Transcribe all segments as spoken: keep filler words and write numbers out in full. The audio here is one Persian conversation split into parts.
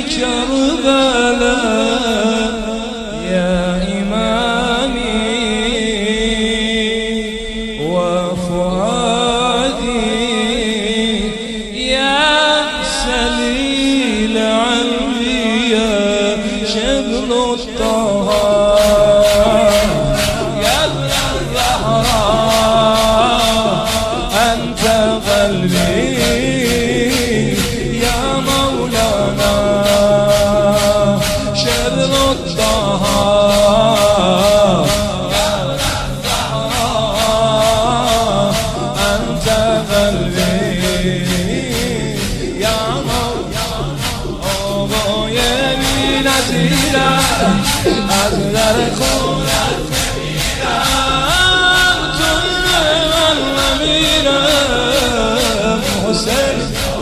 کربلا یا امامی و فؤادی یا سلیل علمی یا شبل الطهار یا الزهراء انت قلبی از در خونت میرم توی من نمیرم حسین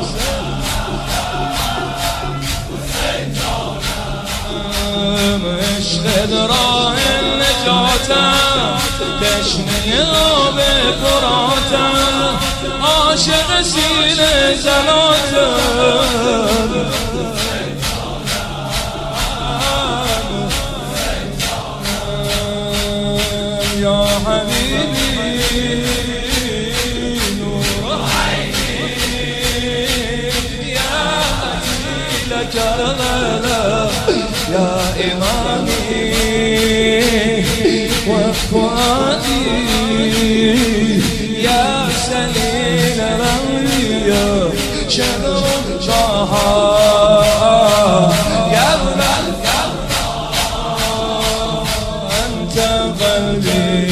عشق راه نجاتم تشنه آب فراتم عاشق سینه زناتم یا حبیبی نور عینی یا قتیل کربلا یا امامی و فؤادی یا سلیل روی یا شبل الطهار یا ابن انت قلبی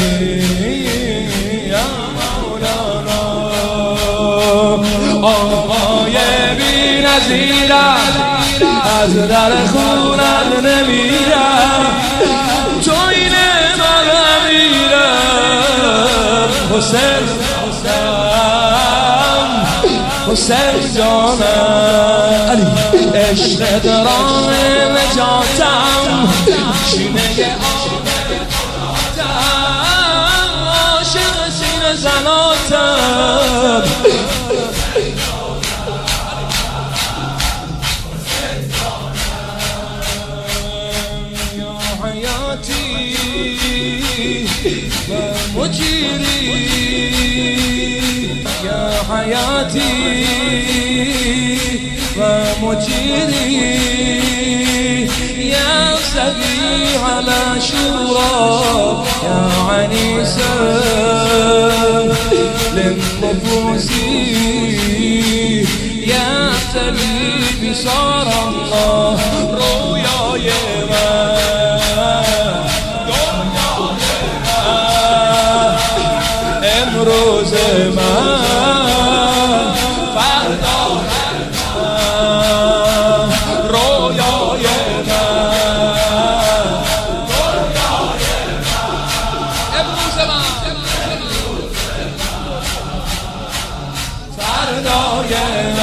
آقای بی نظیرم از در خونت نمیرم توی من میرم حسین حسین جانم علی عشق راه نجاتم شینه آب فراتم عاشق سینه زناتم و مجیری یا حیاتی و مجیری یا سبیح العشورا یا عنیسا للنفوس یا طبیب صار الله رویای من امروز من فردا من رویای من رویای من امروز من فردای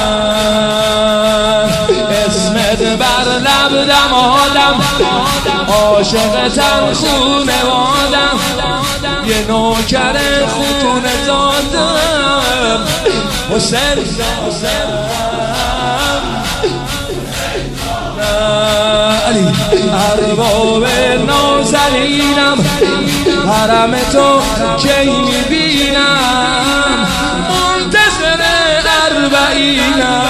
من اسمت بر لب دمادم عاشقتم خونوادم یه نوکر خون زادم حسین علی ارباب نازنینم حرم تو کی میبینم منتظر اربعینم